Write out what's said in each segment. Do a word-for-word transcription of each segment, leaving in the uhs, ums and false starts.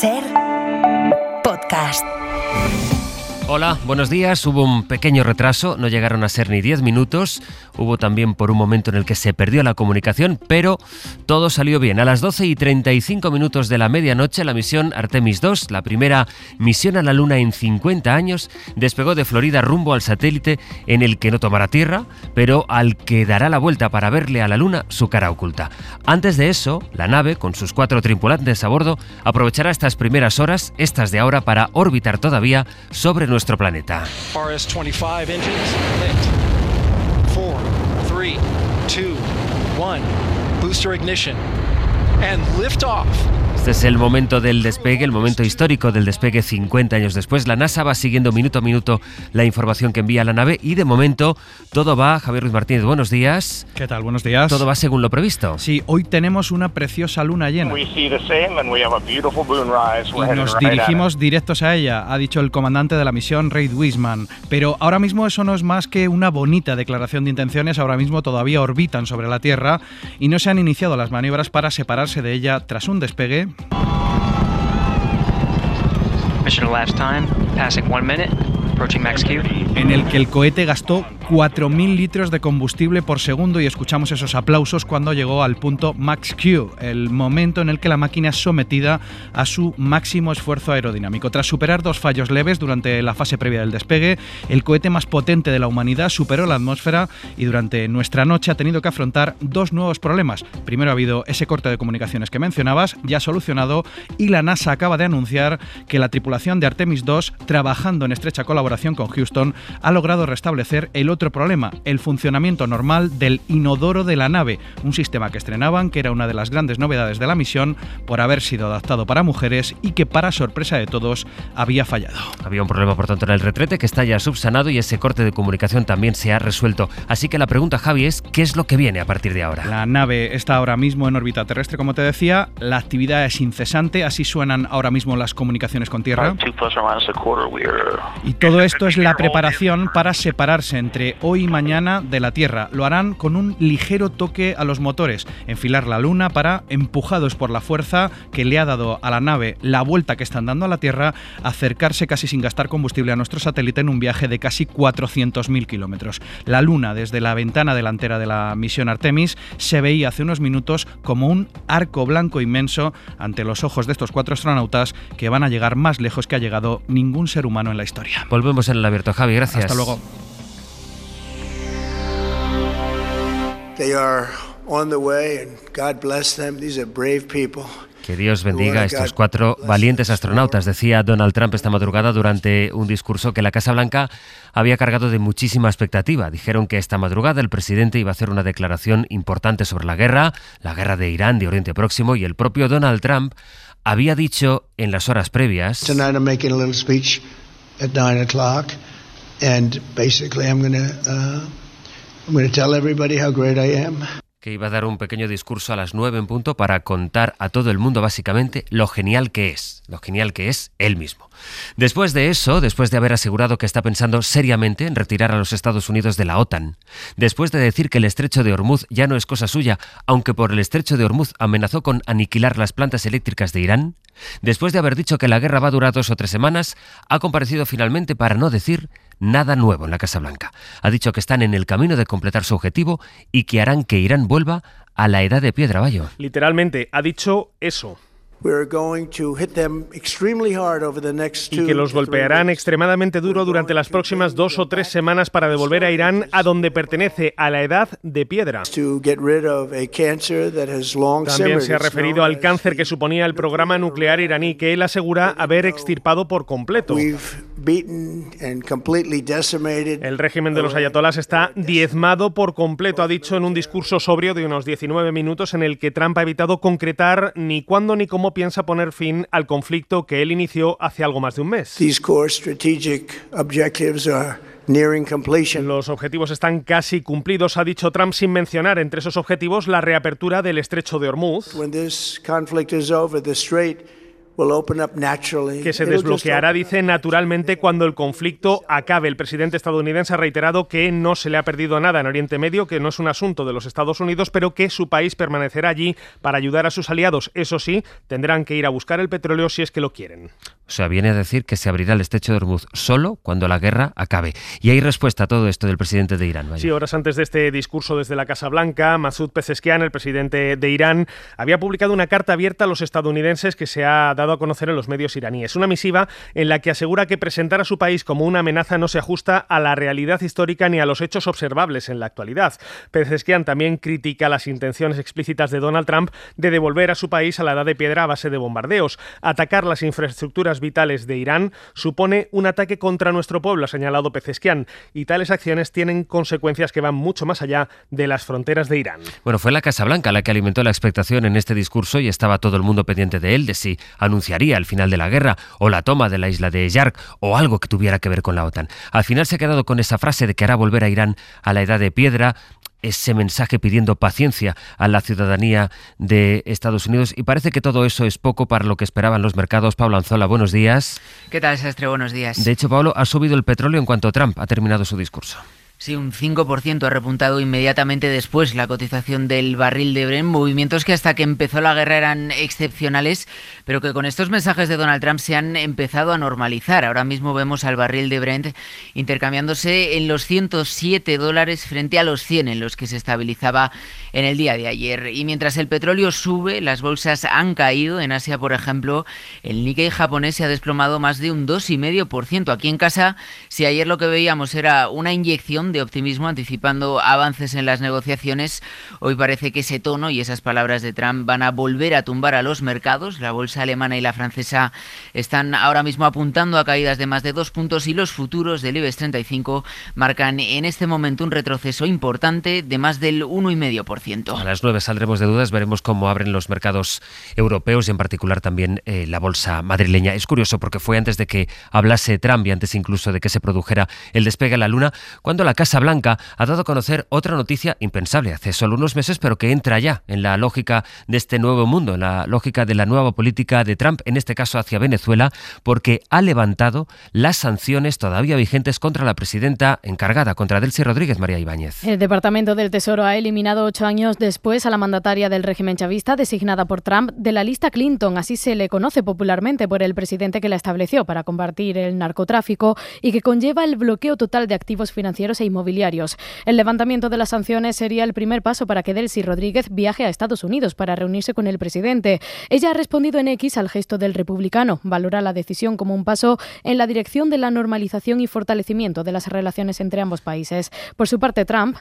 Ser Podcast. Hola, buenos días. Hubo un pequeño retraso, no llegaron a ser ni diez minutos. Hubo también por un momento en el que se perdió la comunicación, pero todo salió bien. A las doce y treinta y cinco minutos de la medianoche, la misión Artemis dos, la primera misión a la Luna en cincuenta años, despegó de Florida rumbo al satélite en el que no tomará tierra, pero al que dará la vuelta para verle a la Luna su cara oculta. Antes de eso, la nave, con sus cuatro tripulantes a bordo, aprovechará estas primeras horas, estas de ahora, para orbitar todavía sobre nuestro planeta. R S veinticinco engines lit. four, three, two, one. Booster ignition. And lift off. Este es el momento del despegue, el momento histórico del despegue cincuenta años después. La NASA va siguiendo minuto a minuto la información que envía la nave y de momento todo va, Javier Ruiz Martínez, buenos días. ¿Qué tal? Buenos días. Todo va según lo previsto. Sí, hoy tenemos una preciosa luna llena. We see the same and we have a beautiful moonrise. Y nos dirigimos directos a ella, ha dicho el comandante de la misión, Reid Wiseman. Pero ahora mismo eso no es más que una bonita declaración de intenciones. Ahora mismo todavía orbitan sobre la Tierra y no se han iniciado las maniobras para separarse de ella tras un despegue. Mission elapsed time, passing one minute, approaching max Q. En el que el cohete gastó cuatro mil litros de combustible por segundo y escuchamos esos aplausos cuando llegó al punto max Q, el momento en el que la máquina es sometida a su máximo esfuerzo aerodinámico. Tras superar dos fallos leves durante la fase previa del despegue, el cohete más potente de la humanidad superó la atmósfera y durante nuestra noche ha tenido que afrontar dos nuevos problemas. Primero ha habido ese corte de comunicaciones que mencionabas, ya solucionado, y la NASA acaba de anunciar que la tripulación de Artemis dos, trabajando en estrecha colaboración con Houston, ha logrado restablecer el otro problema, el funcionamiento normal del inodoro de la nave, un sistema que estrenaban, que era una de las grandes novedades de la misión por haber sido adaptado para mujeres y que, para sorpresa de todos, había fallado. Había un problema, por tanto, en el retrete que está ya subsanado y ese corte de comunicación también se ha resuelto. Así que la pregunta, Javi, es ¿qué es lo que viene a partir de ahora? La nave está ahora mismo en órbita terrestre, como te decía, la actividad es incesante, así suenan ahora mismo las comunicaciones con Tierra. Y todo esto es la preparación para separarse entre hoy y mañana de la Tierra. Lo harán con un ligero toque a los motores, enfilar la Luna para, empujados por la fuerza que le ha dado a la nave la vuelta que están dando a la Tierra, acercarse casi sin gastar combustible a nuestro satélite en un viaje de casi cuatrocientos mil kilómetros. La Luna, desde la ventana delantera de la misión Artemis, se veía hace unos minutos como un arco blanco inmenso ante los ojos de estos cuatro astronautas que van a llegar más lejos que ha llegado ningún ser humano en la historia. Volvemos en el abierto, Javi, gracias. Hasta luego. They are on the way and God bless them. These are brave people. Que Dios bendiga a estos cuatro valientes astronautas, decía Donald Trump esta madrugada durante un discurso que la Casa Blanca había cargado de muchísima expectativa. Dijeron que esta madrugada el presidente iba a hacer una declaración importante sobre la guerra, la guerra de Irán, de Oriente Próximo, y el propio Donald Trump había dicho en las horas previas... Tonight I'm making a little speech at nine o'clock and basically I'm going to uh, I'm going to tell everybody how great I am. Que iba a dar un pequeño discurso a las nueve en punto para contar a todo el mundo básicamente lo genial que es, lo genial que es él mismo. Después de eso, después de haber asegurado que está pensando seriamente en retirar a los Estados Unidos de la OTAN, después de decir que el estrecho de Hormuz ya no es cosa suya, aunque por el estrecho de Hormuz amenazó con aniquilar las plantas eléctricas de Irán, después de haber dicho que la guerra va a durar dos o tres semanas, ha comparecido finalmente para no decir nada nuevo en la Casa Blanca. Ha dicho que están en el camino de completar su objetivo y que harán que Irán vuelva a la edad de piedra, Bayo. Literalmente, ha dicho eso. Y que los golpearán extremadamente duro durante las próximas dos o tres semanas para devolver a Irán a donde pertenece, a la edad de piedra. También se ha referido al cáncer que suponía el programa nuclear iraní, que él asegura haber extirpado por completo. El régimen de los ayatolás está diezmado por completo, ha dicho en un discurso sobrio de unos diecinueve minutos en el que Trump ha evitado concretar ni cuándo ni cómo piensa poner fin al conflicto que él inició hace algo más de un mes. Los objetivos están casi cumplidos, ha dicho Trump, sin mencionar entre esos objetivos la reapertura del estrecho de Hormuz. que se desbloqueará, dice, naturalmente cuando el conflicto acabe. El presidente estadounidense ha reiterado que no se le ha perdido nada en Oriente Medio, que no es un asunto de los Estados Unidos, pero que su país permanecerá allí para ayudar a sus aliados. Eso sí, tendrán que ir a buscar el petróleo si es que lo quieren. O sea, viene a decir que se abrirá el estrecho de Hormuz solo cuando la guerra acabe. Y hay respuesta a todo esto del presidente de Irán. Vaya. Sí, horas antes de este discurso desde la Casa Blanca, Masoud Pezeshkian, el presidente de Irán, había publicado una carta abierta a los estadounidenses que se ha dado a conocer en los medios iraníes. Una misiva en la que asegura que presentar a su país como una amenaza no se ajusta a la realidad histórica ni a los hechos observables en la actualidad. Pezeshkian también critica las intenciones explícitas de Donald Trump de devolver a su país a la edad de piedra a base de bombardeos. Atacar las infraestructuras vitales de Irán supone un ataque contra nuestro pueblo, ha señalado Pezeshkian, y tales acciones tienen consecuencias que van mucho más allá de las fronteras de Irán. Bueno, fue la Casa Blanca la que alimentó la expectación en este discurso y estaba todo el mundo pendiente de él, de si anunciaría el final de la guerra o la toma de la isla de Yark o algo que tuviera que ver con la OTAN. Al final se ha quedado con esa frase de que hará volver a Irán a la edad de piedra, ese mensaje pidiendo paciencia a la ciudadanía de Estados Unidos, y parece que todo eso es poco para lo que esperaban los mercados. Pablo Anzola, buenos días. ¿Qué tal, Sastre? Buenos días. De hecho, Pablo, ha subido el petróleo en cuanto Trump ha terminado su discurso. Sí, un cinco por ciento ha repuntado inmediatamente después la cotización del barril de Brent, movimientos que hasta que empezó la guerra eran excepcionales, pero que con estos mensajes de Donald Trump se han empezado a normalizar. Ahora mismo vemos al barril de Brent intercambiándose en los ciento siete dólares frente a los cien en los que se estabilizaba en el día de ayer. Y mientras el petróleo sube, las bolsas han caído. En Asia, por ejemplo, el Nikkei japonés se ha desplomado más de un dos coma cinco por ciento. Aquí en casa, si ayer lo que veíamos era una inyección de optimismo anticipando avances en las negociaciones, hoy parece que ese tono y esas palabras de Trump van a volver a tumbar a los mercados. La bolsa alemana y la francesa están ahora mismo apuntando a caídas de más de dos puntos y los futuros del IBEX treinta y cinco marcan en este momento un retroceso importante de más del uno coma cinco por ciento. A las nueve saldremos de dudas, veremos cómo abren los mercados europeos y en particular también eh, la bolsa madrileña. Es curioso porque fue antes de que hablase Trump y antes incluso de que se produjera el despegue a la Luna, cuando la Casa Blanca ha dado a conocer otra noticia impensable hace solo unos meses, pero que entra ya en la lógica de este nuevo mundo, en la lógica de la nueva política de Trump, en este caso hacia Venezuela, porque ha levantado las sanciones todavía vigentes contra la presidenta encargada, contra Delcy Rodríguez. María Ibáñez. El Departamento del Tesoro ha eliminado ocho años después a la mandataria del régimen chavista designada por Trump de la lista Clinton, así se le conoce popularmente por el presidente que la estableció para combatir el narcotráfico y que conlleva el bloqueo total de activos financieros e inmobiliarios. El levantamiento de las sanciones sería el primer paso para que Delcy Rodríguez viaje a Estados Unidos para reunirse con el presidente. Ella ha respondido en X al gesto del republicano. Valora la decisión como un paso en la dirección de la normalización y fortalecimiento de las relaciones entre ambos países. Por su parte, Trump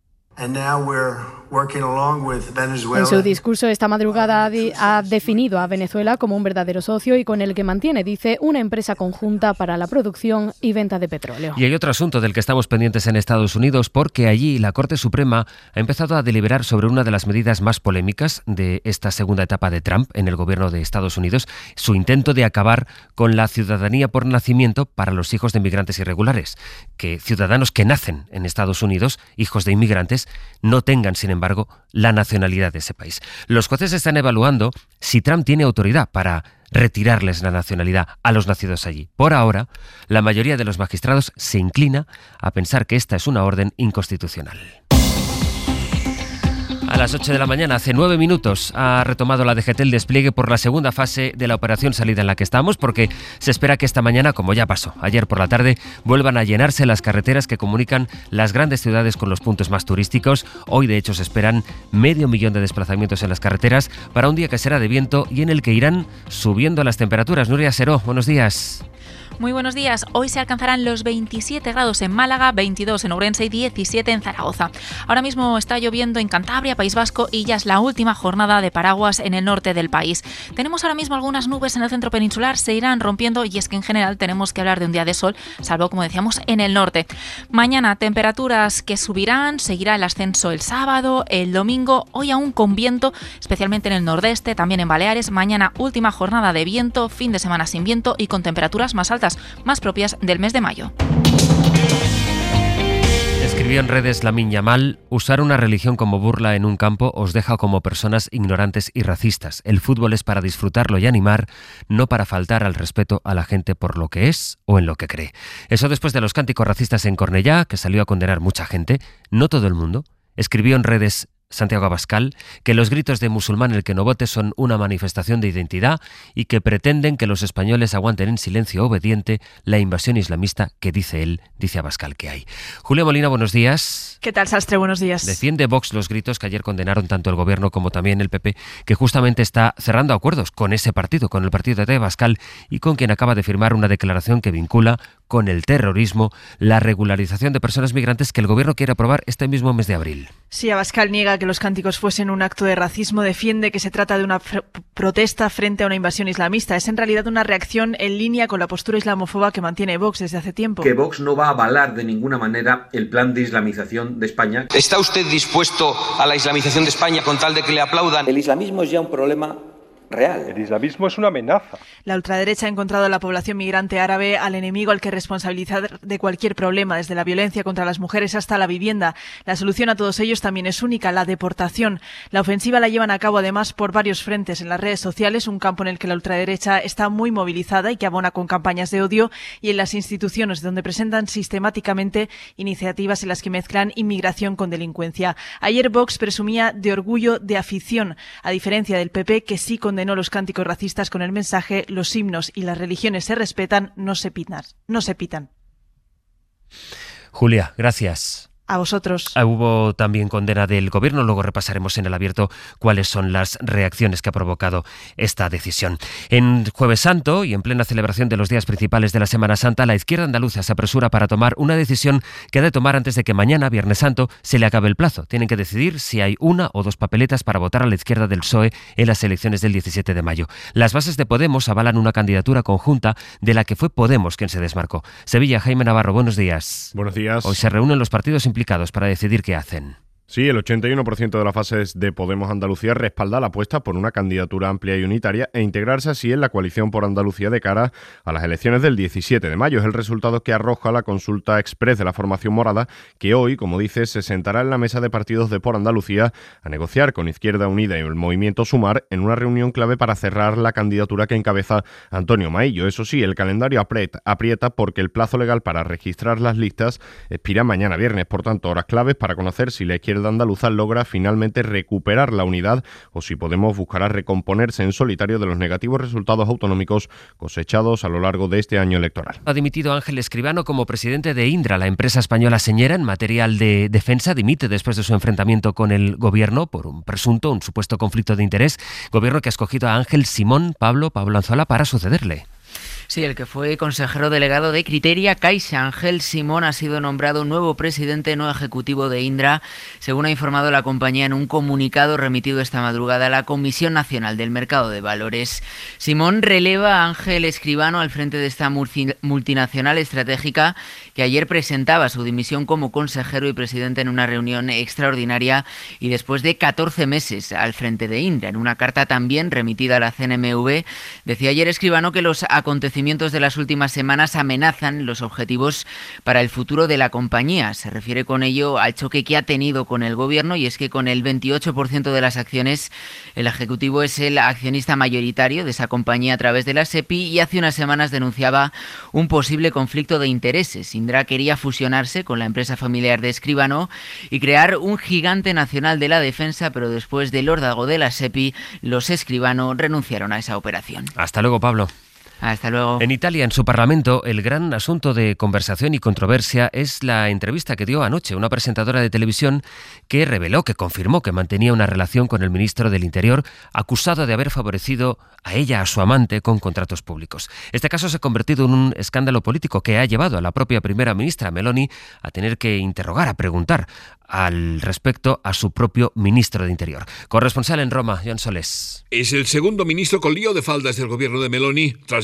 en su discurso esta madrugada ha definido a Venezuela como un verdadero socio y con el que mantiene, dice, una empresa conjunta para la producción y venta de petróleo. Y hay otro asunto del que estamos pendientes en Estados Unidos, porque allí la Corte Suprema ha empezado a deliberar sobre una de las medidas más polémicas de esta segunda etapa de Trump en el gobierno de Estados Unidos, su intento de acabar con la ciudadanía por nacimiento para los hijos de inmigrantes irregulares, que ciudadanos que nacen en Estados Unidos, hijos de inmigrantes, no tengan, sin embargo, la nacionalidad de ese país. Los jueces están evaluando si Trump tiene autoridad para retirarles la nacionalidad a los nacidos allí. Por ahora, la mayoría de los magistrados se inclina a pensar que esta es una orden inconstitucional. A las ocho de la mañana, hace nueve minutos, ha retomado la D G T el despliegue por la segunda fase de la operación salida en la que estamos, porque se espera que esta mañana, como ya pasó ayer por la tarde, vuelvan a llenarse las carreteras que comunican las grandes ciudades con los puntos más turísticos. Hoy, de hecho, se esperan medio millón de desplazamientos en las carreteras para un día que será de viento y en el que irán subiendo las temperaturas. Nuria Seró, buenos días. Muy buenos días. Hoy se alcanzarán los veintisiete grados en Málaga, veintidós en Ourense y diecisiete en Zaragoza. Ahora mismo está lloviendo en Cantabria, País Vasco, y ya es la última jornada de paraguas en el norte del país. Tenemos ahora mismo algunas nubes en el centro peninsular, se irán rompiendo y es que en general tenemos que hablar de un día de sol, salvo, como decíamos, en el norte. Mañana temperaturas que subirán, seguirá el ascenso el sábado, el domingo, hoy aún con viento, especialmente en el nordeste, también en Baleares. Mañana última jornada de viento, fin de semana sin viento y con temperaturas más altas, más propias del mes de mayo. Escribió en redes Lamine Yamal: usar una religión como burla en un campo os deja como personas ignorantes y racistas. El fútbol es para disfrutarlo y animar, no para faltar al respeto a la gente por lo que es o en lo que cree. Eso después de los cánticos racistas en Cornellá, que salió a condenar mucha gente, no todo el mundo. Escribió en redes Santiago Abascal que los gritos de musulmán el que no vote son una manifestación de identidad y que pretenden que los españoles aguanten en silencio obediente la invasión islamista que, dice él, dice Abascal que hay. Julia Molina, buenos días. ¿Qué tal, Sastre? Buenos días. Defiende Vox los gritos que ayer condenaron tanto el Gobierno como también el P P, que justamente está cerrando acuerdos con ese partido, con el partido de Abascal, y con quien acaba de firmar una declaración que vincula con el terrorismo la regularización de personas migrantes que el Gobierno quiere aprobar este mismo mes de abril. Sí, Abascal niega que los cánticos fuesen un acto de racismo, defiende que se trata de una protesta frente a una invasión islamista. Es en realidad una reacción en línea con la postura islamófoba que mantiene Vox desde hace tiempo. Que Vox no va a avalar de ninguna manera el plan de islamización de España. ¿Está usted dispuesto a la islamización de España con tal de que le aplaudan? El islamismo es ya un problema real. El islamismo es una amenaza. La ultraderecha ha encontrado a la población migrante árabe al enemigo al que responsabilizar de cualquier problema, desde la violencia contra las mujeres hasta la vivienda. La solución a todos ellos también es única: la deportación. La ofensiva la llevan a cabo además por varios frentes: en las redes sociales, un campo en el que la ultraderecha está muy movilizada y que abona con campañas de odio, y en las instituciones, donde presentan sistemáticamente iniciativas en las que mezclan inmigración con delincuencia. Ayer Vox presumía de orgullo de afición, a diferencia del P P, que sí condenó los cánticos racistas con el mensaje: los himnos y las religiones se respetan, no se pitan. No se pitan. Julia, gracias. A vosotros. Ah, hubo también condena del Gobierno, luego repasaremos en el abierto cuáles son las reacciones que ha provocado esta decisión. En Jueves Santo y en plena celebración de los días principales de la Semana Santa, la izquierda andaluza se apresura para tomar una decisión que ha de tomar antes de que mañana, Viernes Santo, se le acabe el plazo. Tienen que decidir si hay una o dos papeletas para votar a la izquierda del P S O E en las elecciones del diecisiete de mayo. Las bases de Podemos avalan una candidatura conjunta de la que fue Podemos quien se desmarcó. Sevilla, Jaime Navarro, buenos días. Buenos días. Hoy se reúnen los partidos implicados para decidir qué hacen. Sí, el ochenta y uno por ciento de las bases de Podemos Andalucía respalda la apuesta por una candidatura amplia y unitaria e integrarse así en la coalición por Andalucía de cara a las elecciones del diecisiete de mayo. Es el resultado que arroja la consulta express de la formación morada, que hoy, como dice, se sentará en la mesa de partidos de Por Andalucía a negociar con Izquierda Unida y el Movimiento Sumar en una reunión clave para cerrar la candidatura que encabeza Antonio Maillo. Eso sí, el calendario aprieta, aprieta porque el plazo legal para registrar las listas expira mañana viernes. Por tanto, horas claves para conocer si la izquierda andaluza logra finalmente recuperar la unidad o si Podemos buscará recomponerse en solitario de los negativos resultados autonómicos cosechados a lo largo de este año electoral. Ha dimitido Ángel Escribano como presidente de Indra, la empresa española señera en material de defensa. Dimite después de su enfrentamiento con el Gobierno por un presunto, un supuesto conflicto de interés. Gobierno que ha escogido a Ángel Simón Pablo Pablo Anzuala para sucederle. Sí, el que fue consejero delegado de Criteria Caixa, Ángel Simón, ha sido nombrado nuevo presidente no ejecutivo de Indra, según ha informado la compañía en un comunicado remitido esta madrugada a la Comisión Nacional del Mercado de Valores. Simón releva a Ángel Escribano al frente de esta multinacional estratégica que ayer presentaba su dimisión como consejero y presidente en una reunión extraordinaria y después de catorce meses al frente de Indra. En una carta también remitida a la C N M V, decía ayer Escribano que los acontecimientos de las últimas semanas amenazan los objetivos para el futuro de la compañía. Se refiere con ello al choque que ha tenido con el Gobierno, y es que con el veintiocho por ciento de las acciones el Ejecutivo es el accionista mayoritario de esa compañía a través de la SEPI, y hace unas semanas denunciaba un posible conflicto de intereses. Indra quería fusionarse con la empresa familiar de Escribano y crear un gigante nacional de la defensa, pero después del órdago de la SEPI, los Escribano renunciaron a esa operación. Hasta luego, Pablo. Hasta luego. En Italia, en su Parlamento, el gran asunto de conversación y controversia es la entrevista que dio anoche una presentadora de televisión que reveló, que confirmó que mantenía una relación con el ministro del Interior, acusado de haber favorecido a ella, a su amante, con contratos públicos. Este caso se ha convertido en un escándalo político que ha llevado a la propia primera ministra Meloni a tener que interrogar, a preguntar al respecto a su propio ministro de Interior. Corresponsal en Roma, Joan Solés. Es el segundo ministro con lío de faldas del gobierno de Meloni, tras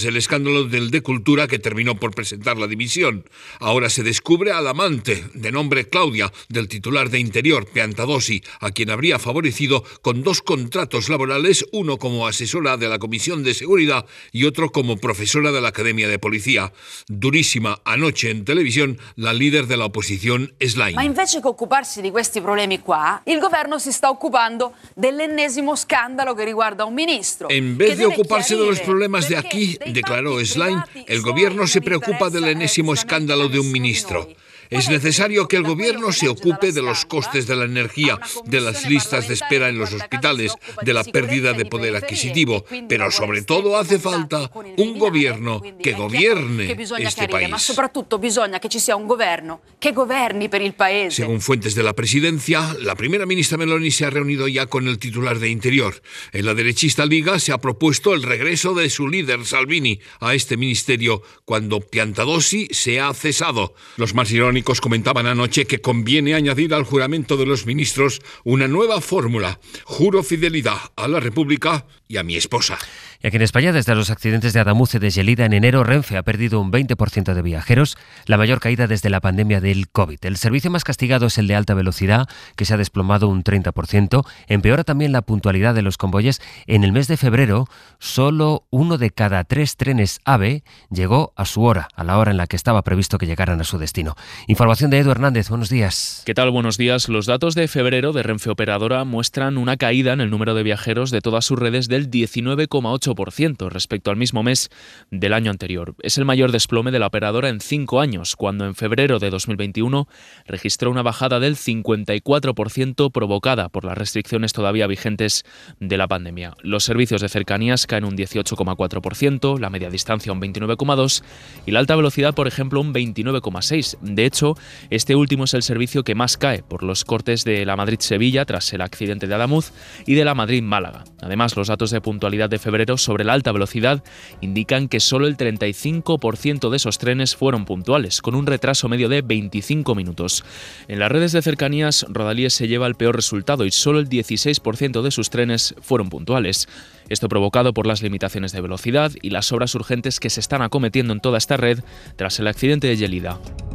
tras el escándalo del de Cultura, que terminó por presentar la dimisión. Ahora se descubre al amante, de nombre Claudia, del titular de Interior, Piantadosi, a quien habría favorecido con dos contratos laborales, uno como asesora de la Comisión de Seguridad y otro como profesora de la Academia de Policía. Durísima anoche en televisión la líder de la oposición, Schlein. Ma invece che occuparsi di questi problemi qua, il governo si sta occupando dell'ennesimo scandalo che riguarda un ministro. En vez de ocuparse de los problemas de aquí, declaró Schlein, el gobierno se preocupa del enésimo escándalo de un ministro. Es necesario que el gobierno se ocupe de los costes de la energía, de las listas de espera en los hospitales, de la pérdida de poder adquisitivo, pero sobre todo hace falta un gobierno que gobierne este país. Ma soprattutto bisogna che ci sia un governo che governi per il paese. Según fuentes de la presidencia, la primera ministra Meloni se ha reunido ya con el titular de Interior. En la derechista Liga se ha propuesto el regreso de su líder Salvini a este ministerio cuando Piantadosi se ha cesado. Los más irónicos comentaban anoche que conviene añadir al juramento de los ministros una nueva fórmula: juro fidelidad a la República y a mi esposa. Y aquí en España, desde los accidentes de Adamuz y de Gelida en enero, Renfe ha perdido un veinte por ciento de viajeros, la mayor caída desde la pandemia del COVID. El servicio más castigado es el de alta velocidad, que se ha desplomado un treinta por ciento. Empeora también la puntualidad de los convoyes. En el mes de febrero, solo uno de cada tres trenes AVE llegó a su hora, a la hora en la que estaba previsto que llegaran a su destino. Información de Edu Hernández. Buenos días. ¿Qué tal? Buenos días. Los datos de febrero de Renfe Operadora muestran una caída en el número de viajeros de todas sus redes del diecinueve coma ocho por ciento respecto al mismo mes del año anterior. Es el mayor desplome de la operadora en cinco años, cuando en febrero de dos mil veintiuno registró una bajada del cincuenta y cuatro por ciento provocada por las restricciones todavía vigentes de la pandemia. Los servicios de cercanías caen un dieciocho coma cuatro por ciento, la media distancia un veintinueve coma dos por ciento y la alta velocidad, por ejemplo, un veintinueve coma seis por ciento. De hecho, este último es el servicio que más cae por los cortes de la Madrid-Sevilla tras el accidente de Adamuz y de la Madrid-Málaga. Además, los datos de puntualidad de febrero sobre la alta velocidad indican que solo el treinta y cinco por ciento de esos trenes fueron puntuales, con un retraso medio de veinticinco minutos. En las redes de cercanías, Rodalies se lleva el peor resultado y solo el dieciséis por ciento de sus trenes fueron puntuales. Esto provocado por las limitaciones de velocidad y las obras urgentes que se están acometiendo en toda esta red tras el accidente de Gelida.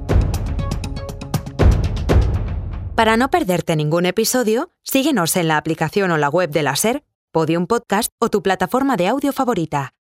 Para no perderte ningún episodio, síguenos en la aplicación o la web de la SER, Podium Podcast o tu plataforma de audio favorita.